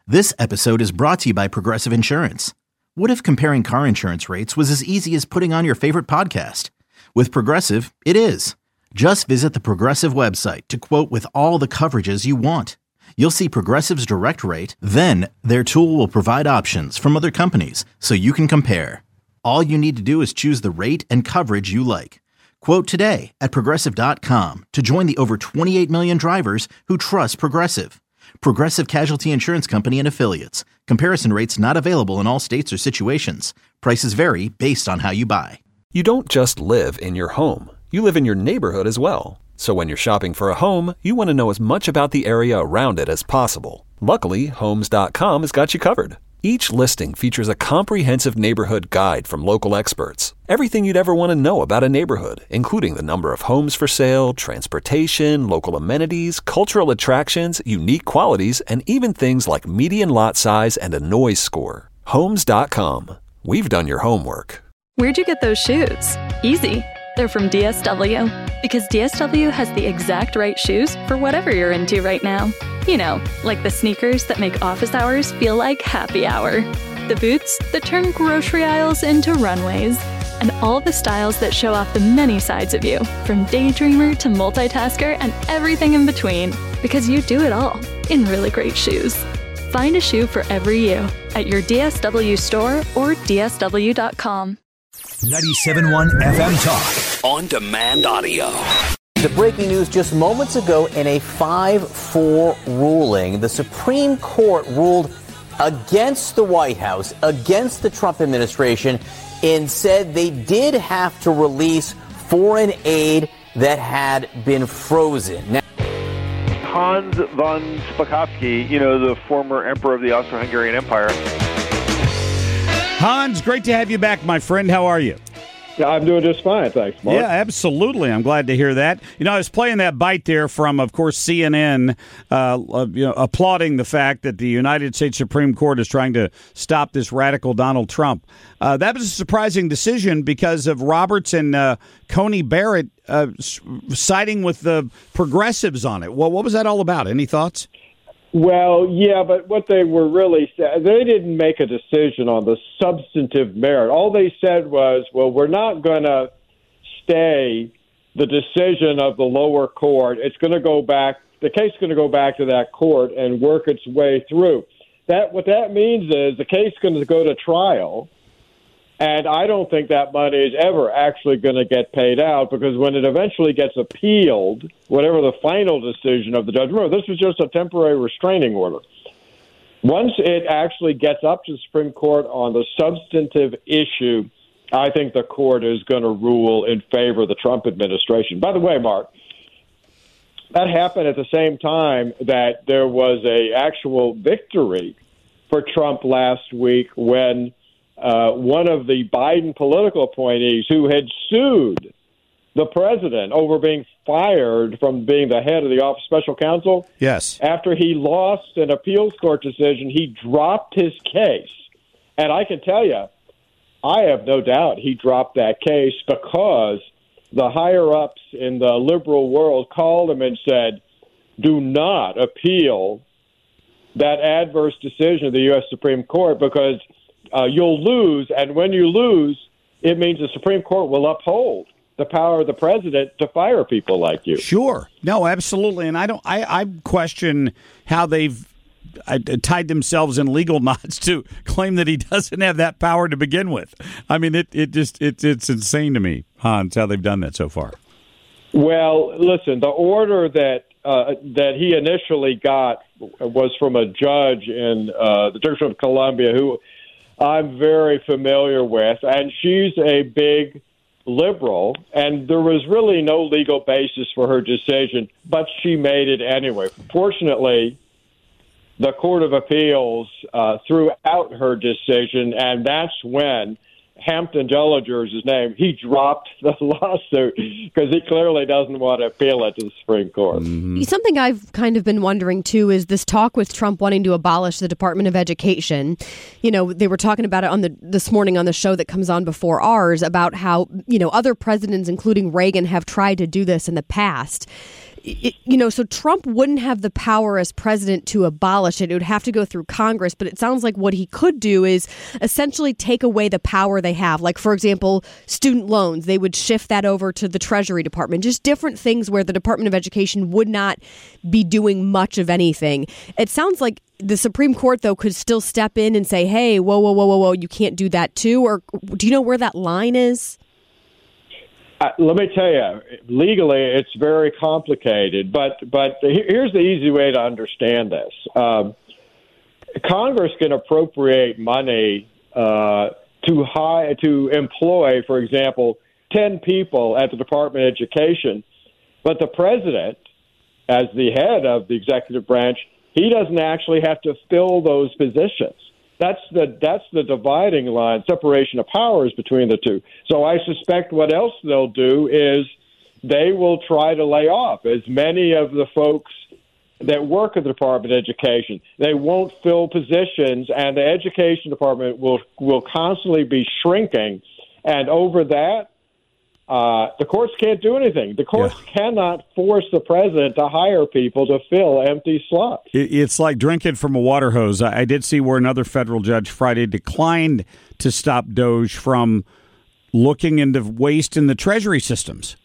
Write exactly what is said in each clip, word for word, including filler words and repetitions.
This episode is brought to you by Progressive Insurance. What if comparing car insurance rates was as easy as putting on your favorite podcast? With Progressive, it is. Just visit the Progressive website to quote with all the coverages you want. You'll see Progressive's direct rate, then their tool will provide options from other companies so you can compare. All you need to do is choose the rate and coverage you like. Quote today at progressive dot com to join the over twenty-eight million drivers who trust Progressive. Progressive Casualty Insurance Company and Affiliates. Comparison rates not available in all states or situations. Prices vary based on how you buy. You don't just live in your home. You live in your neighborhood as well. So when you're shopping for a home, you want to know as much about the area around it as possible. Luckily, Homes dot com has got you covered. Each listing features a comprehensive neighborhood guide from local experts. Everything you'd ever want to know about a neighborhood, including the number of homes for sale, transportation, local amenities, cultural attractions, unique qualities, and even things like median lot size and a noise score. Homes dot com. We've done your homework. Where'd you get those shoes? Easy. They're from D S W. Because D S W has the exact right shoes for whatever you're into right now. You know, like the sneakers that make office hours feel like happy hour. The boots that turn grocery aisles into runways. And all the styles that show off the many sides of you, from daydreamer to multitasker and everything in between. Because you do it all in really great shoes. Find a shoe for every you at your D S W store or D S W dot com. ninety-seven point one F M Talk. On demand audio. The breaking news just moments ago in a five four ruling. The Supreme Court ruled against the White House, against the Trump administration, and said they did have to release foreign aid that had been frozen. Now, Hans von Spakovsky, you know, the former emperor of the Austro-Hungarian Empire. Hans, great to have you back, my friend. How are you? Yeah, I'm doing just fine, thanks, Mark. Yeah, absolutely. I'm glad to hear that. You know, I was playing that bite there from, of course, C N N, uh, uh, you know, applauding the fact that the United States Supreme Court is trying to stop this radical Donald Trump. Uh, that was a surprising decision because of Roberts and uh, Coney Barrett uh, siding with the progressives on it. Well, what was that all about? Any thoughts? Well, yeah, but what they were really saying, they didn't make a decision on the substantive merit. All they said was, well, we're not going to stay the decision of the lower court. It's going to go back, the case is going to go back to that court and work its way through. That what that means is the case is going to go to trial, and I don't think that money is ever actually going to get paid out, because when it eventually gets appealed, whatever the final decision of the judge, remember, this was just a temporary restraining order. Once it actually gets up to the Supreme Court on the substantive issue, I think the court is going to rule in favor of the Trump administration. By the way, Mark, that happened at the same time that there was a actual victory for Trump last week when Uh, one of the Biden political appointees who had sued the president over being fired from being the head of the Office of Special Counsel. Yes. After he lost an appeals court decision, he dropped his case. And I can tell you, I have no doubt he dropped that case because the higher-ups in the liberal world called him and said, do not appeal that adverse decision of the U S Supreme Court, because Uh, you'll lose, and when you lose, it means the Supreme Court will uphold the power of the president to fire people like you. Sure, no, absolutely, and I don't. I, I question how they've I, tied themselves in legal knots to claim that he doesn't have that power to begin with. I mean, it it just it, it's insane to me, Hans, how they've done that so far. Well, listen, the order that uh, that he initially got was from a judge in uh, the District of Columbia who I'm very familiar with, and she's a big liberal, and there was really no legal basis for her decision, but she made it anyway. Fortunately, the Court of Appeals uh, threw out her decision, and that's when Hampton Dellinger is his name. He dropped the lawsuit because he clearly doesn't want to appeal it to the Supreme Court. Mm-hmm. Something I've kind of been wondering, too, is this talk with Trump wanting to abolish the Department of Education. You know, they were talking about it on the this morning on the show that comes on before ours about how, you know, other presidents, including Reagan, have tried to do this in the past. it, you know, so Trump wouldn't have the power as president to abolish it. It would have to go through Congress. But it sounds like what he could do is essentially take away the power they have. Like, for example, student loans, they would shift that over to the Treasury Department. Just different things where the Department of Education would not be doing much of anything. It sounds like the Supreme Court, though, could still step in and say, hey, whoa, whoa, whoa, whoa, whoa, you can't do that too. Or do you know where that line is? Uh, let me tell you, legally, it's very complicated, but but here's the easy way to understand this. Um, Congress can appropriate money uh, to hire, to employ, for example, ten people at the Department of Education, but the president, as the head of the executive branch, he doesn't actually have to fill those positions. That's the that's the dividing line, separation of powers between the two. So I suspect what else they'll do is they will try to lay off as many of the folks that work at the Department of Education. They won't fill positions, and the Education Department will will constantly be shrinking. And over that, Uh, the courts can't do anything. The courts yeah. cannot force the president to hire people to fill empty slots. It's like drinking from a water hose. I did see where another federal judge Friday declined to stop DOJ from looking into waste in the Treasury systems.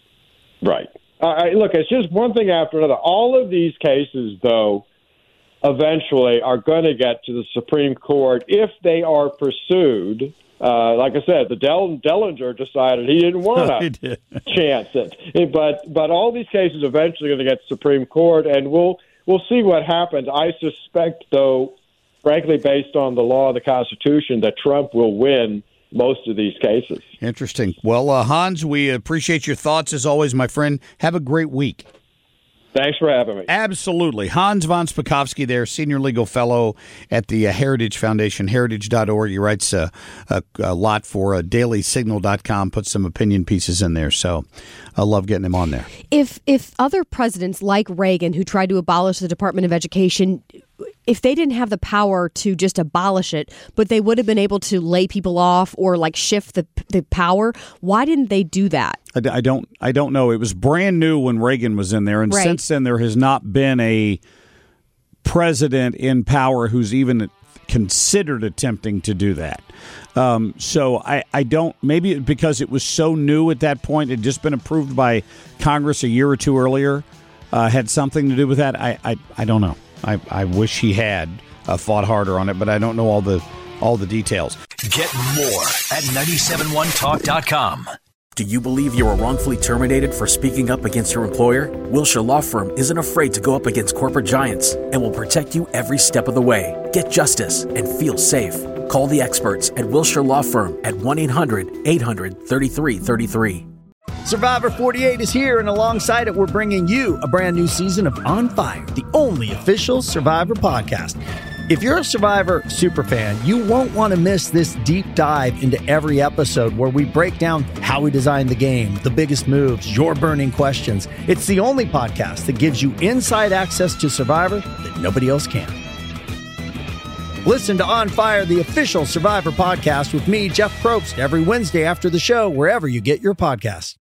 Right. Uh, look, it's just one thing after another. All of these cases, though, eventually are going to get to the Supreme Court if they are pursued. Uh, like I said, the Del- Dellinger decided he didn't want to chance it, but but all these cases eventually going to get to the Supreme Court, and we'll we'll see what happens. I suspect, though, frankly, based on the law of the Constitution, that Trump will win most of these cases. Interesting. Well, uh, Hans, we appreciate your thoughts as always, my friend. Have a great week. Thanks for having me. Absolutely. Hans von Spakovsky there, Senior Legal Fellow at the uh, Heritage Foundation, heritage dot org. He writes uh, a, a lot for uh, daily signal dot com, puts some opinion pieces in there. So I love getting him on there. If if other presidents like Reagan, who tried to abolish the Department of Education, if they didn't have the power to just abolish it, but they would have been able to lay people off or like shift the the power, why didn't they do that? I, I don't I don't know. It was brand new when Reagan was in there, and right. since then there has not been a president in power who's even considered attempting to do that. Um, so I, I don't, maybe because it was so new at that point, it had just been approved by Congress a year or two earlier, uh, had something to do with that. I, I, I don't know. I, I wish he had uh, fought harder on it, but I don't know all the all the details. Get more at nine seven one talk dot com. Do you believe you were wrongfully terminated for speaking up against your employer? Wilshire Law Firm isn't afraid to go up against corporate giants and will protect you every step of the way. Get justice and feel safe. Call the experts at Wilshire Law Firm at one eight hundred eight hundred thirty-three thirty-three. Survivor forty-eight is here, and alongside it, we're bringing you a brand new season of On Fire, the only official Survivor podcast. If you're a Survivor superfan, you won't want to miss this deep dive into every episode where we break down how we designed the game, the biggest moves, your burning questions. It's the only podcast that gives you inside access to Survivor that nobody else can. Listen to On Fire, the official Survivor podcast with me, Jeff Probst, every Wednesday after the show, wherever you get your podcasts.